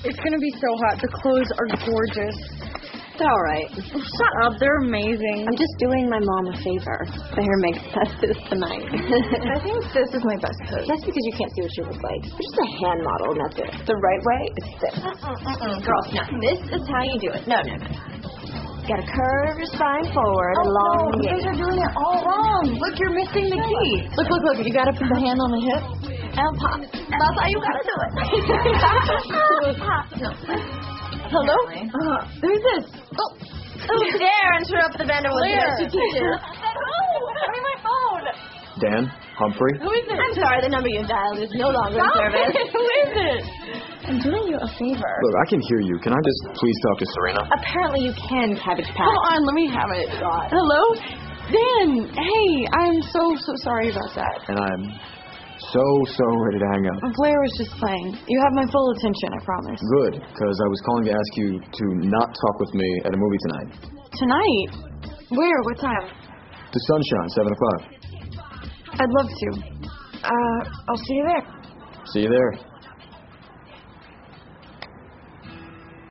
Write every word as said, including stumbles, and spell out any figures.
It's gonna be so hot. The clothes are gorgeous. They're all right. Shut up. They're amazing. I'm just doing my mom a favor. The hair makes this tonight. I think this is my best coat. That's because you can't see what she looks like. You're just a hand model, and that's it. The right way is this. Mm-mm-mm. Girls, no. This is how you do it. No, no, no. You gotta curve your spine forward Oh, along no, the you guys are doing it all wrong. Look, you're missing the key. Look, look, look. You gotta put the hand on the hip and pop. That's how you gotta do it. Pop. No. Hello? Uh, who's this? Oh. Oh, dare interrupt the Vander Claire. to teach you. Oh, give me my phone. Dan? Humphrey? Who is it? I'm sorry, the number you dialed is no longer in service. Who is it? I'm doing you a favor. Look, I can hear you. Can I just please talk to Serena? Apparently you can, Cabbage Patch. Hold on, let me have it. Hello? Dan, hey, I'm so, so sorry about that. And I'm so, so ready to hang up. Blair was just playing. You have my full attention, I promise. Good, because I was calling to ask you to not talk with me at a movie tonight. Tonight? Where? What time? To Sunshine, seven o'clock. I'd love to. Uh, I'll see you there. See you there.